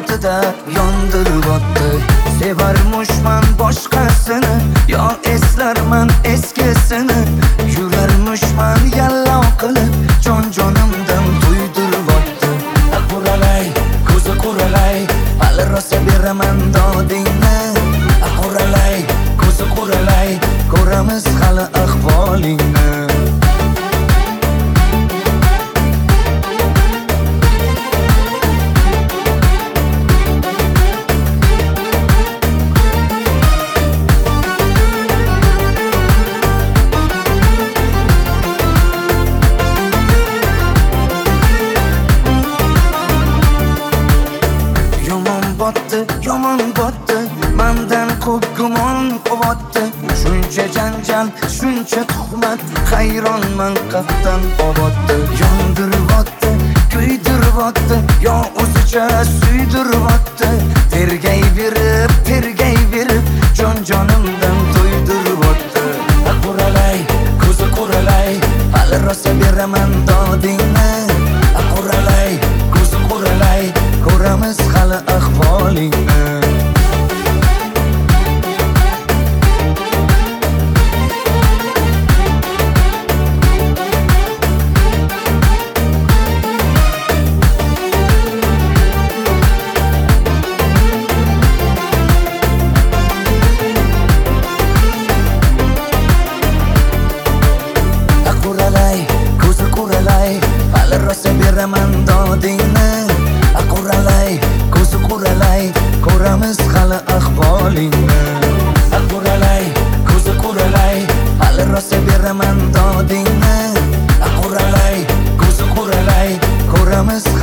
oldida yondiribotdi. Sevarmishman boshqasini, yo eslarman eskisini. Yurarmishman yallo qilib, jon-jonimdan to'ydiribotdi. Quralay, ko'zi quralay, hali rosa beraman dodingni. Quralay, ko'zi quralay, ko'ramiz hali ahvolingni. Yomon botdi, mendan ko'p gumon quvotdi. Shuncha janjal, shuncha tuhmat, hayronman qatdan oboddi. Yondiribotdi, kuydiribotdi, yo o'zicha suydiribotdi. Tergayverib, jon-jonimdan to'ydiribotdi. Quralay, ko'zi quralay, hali rosa beraman dodingni. Quralay, ko'zi quralay, ko'ramiz hali ahvolingni. Quralay, ko'zi quralay, hali rosa beraman dodingni. Quralay, ko'zi quralay, ko'ramiz hali ahvolingni. Quralay, ko'zi quralay, hali rosa beraman dodingni. Quralay, ko'zi quralay, ko'ramiz